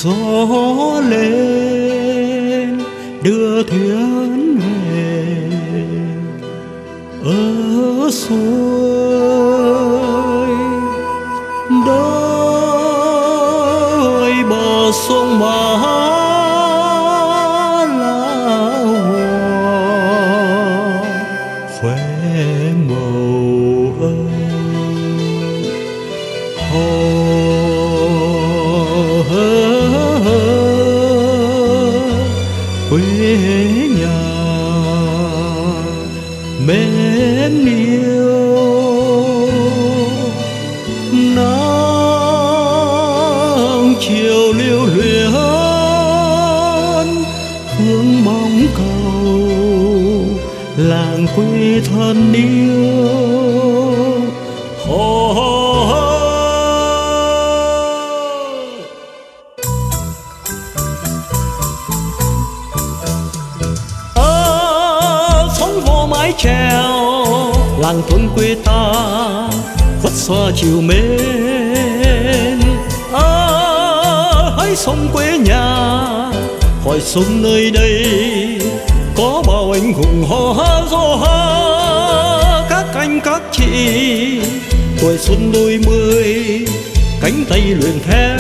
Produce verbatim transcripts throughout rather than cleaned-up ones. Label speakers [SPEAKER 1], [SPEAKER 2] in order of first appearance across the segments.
[SPEAKER 1] gió lên đưa thuyền về ở xuôi đôi bờ sông Mã Lao khoe màu ơi hồ quê nhà mến yêu nắng chiều lưu luyến hướng bóng cầu làng quê thân yêu hồ treo làng thôn quê ta khuất xoa chiều mến à, hãy sông quê nhà hỏi sông nơi đây có bao anh hùng hò gió các anh các chị tuổi xuân đôi mươi cánh tay luyện theo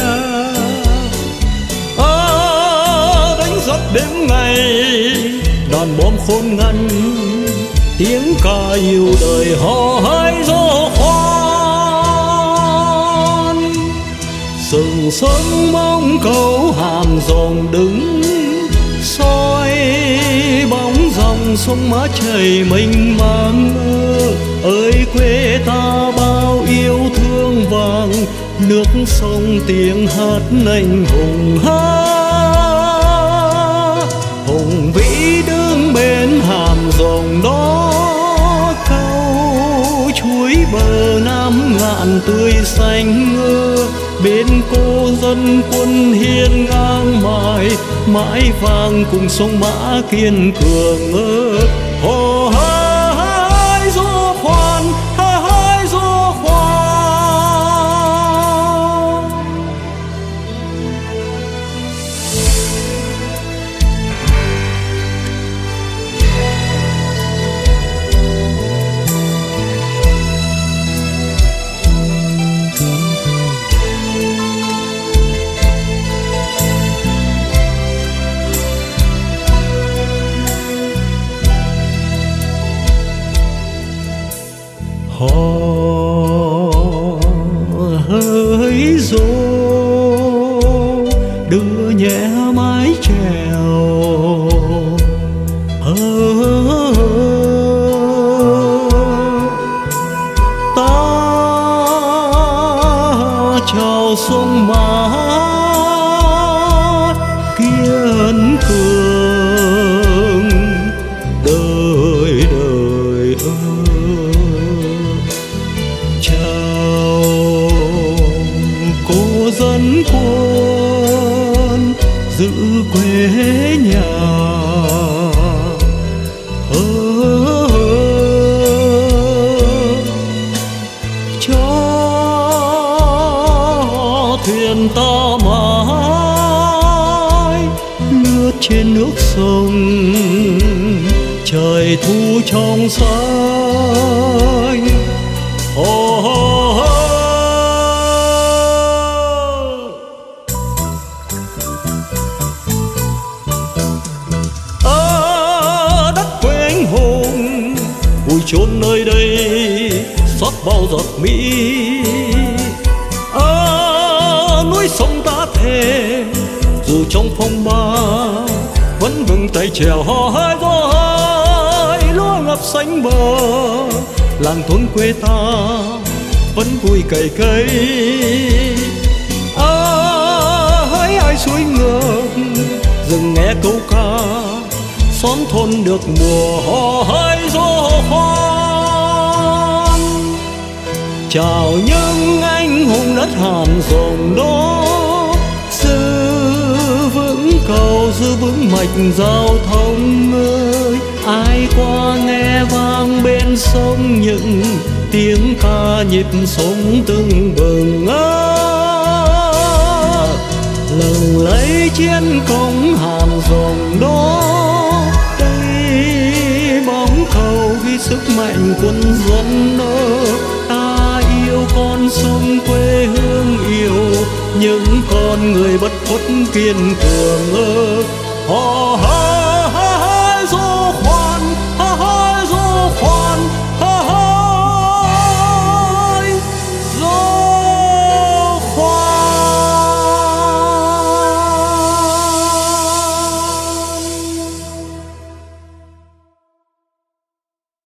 [SPEAKER 1] à, đánh giặc đêm ngày đàn bom khôn ngăn tiếng ca yêu đời hò hái gió khoan sừng sững mong cầu hàm rồng đứng soi bóng dòng sông Mã chảy mênh mang ơi quê ta bao yêu thương vàng nước sông tiếng hát anh hùng hát hùng vĩ đứng bên hàm rồng đó chuối bờ Nam ngạn tươi xanh ngơ bên cô dân quân hiên ngang mài mãi vang cùng sông Mã kiên cường ơ hồ hái gió khoan hái gió khoan hò hỡi dô đưa nhẹ mái chèo hơ ta chào sông Mã kiên cường đời đời ơi dân quân giữ quê nhà hơ cho thuyền ta mãi lướt trên nước sông trời thu trong xanh oh, chốn nơi đây xót bao giọt mỹ à, núi sông ta thề dù trong phong ba vẫn vững tay chèo hò hái gió hái lúa ngập xanh bờ làng thôn quê ta vẫn vui cày cấy à, hỡi ai suối ngược dừng nghe câu ca xóm thôn được mùa hò hái gió khoan chào những anh hùng đất hàm rồng đó giữ vững cầu giữ vững mạch giao thông ơi ai qua nghe vang bên sông những tiếng ca nhịp sống tưng bừng ơi lừng lấy chiến công hàm rồng đó. Đây bóng cầu ghi sức mạnh quân dân ơ, ta yêu con sông quê hương, yêu những con người bất khuất kiên cường ơ. Hò hò hò hò